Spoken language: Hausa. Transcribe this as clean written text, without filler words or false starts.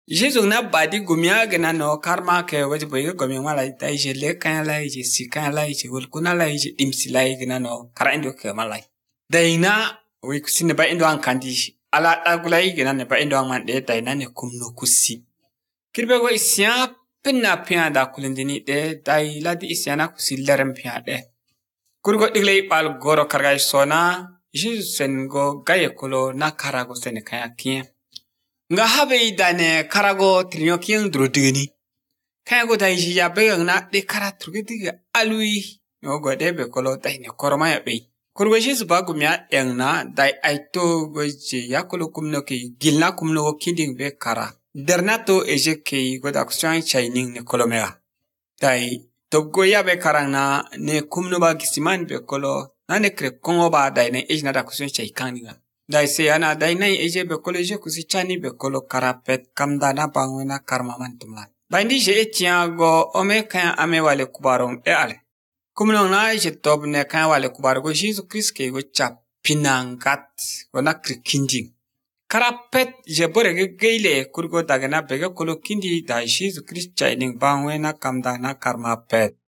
Jesu na badi gumia gina no karma ke waje boy gumi mala dai je le kan la je si kan la je wol kuna la je dimsi la gina no kara indo ke mala dai na we kusine ba indo an kandi ala agula gina ne ba indo an man de dai na ne kumno kusi kirbe go isya pinna pia da kulindini de dai la di isya na kusi lerem pia de kurgo digle pal goro karga sona Jesu sen go gaye kolo na karago sen kaya kien nga habe dane karago trinyokin drodini kaya go dai ya be na de karatruge diga alui no go de be kolo dai ne koroma ya be kurgo Jesu ba gumya engna dai aito go je yakolo kumno ki gilna kumno kinding be kara dernato eje ke go da kusan shining ne kolomea dai toggo ya be karanga ne kumno ba gisiman be kolo na ne kre kongo ba dai ne ejna da kusan shaykaninga dai se ana dai nai eje be kolo je kusi chani be kolo karapet kamda na bangwena karmaman tumla bandi je etiago ome kan ame wale kubarom e ale kumno na je tob ne kan wale kubargo Jesus Christ ke go chap pinangat wana krikinjing karapet je borege geile kurgo dagana bege kolo kindi da Jesus Christ chaining bangwena kamda na karma pet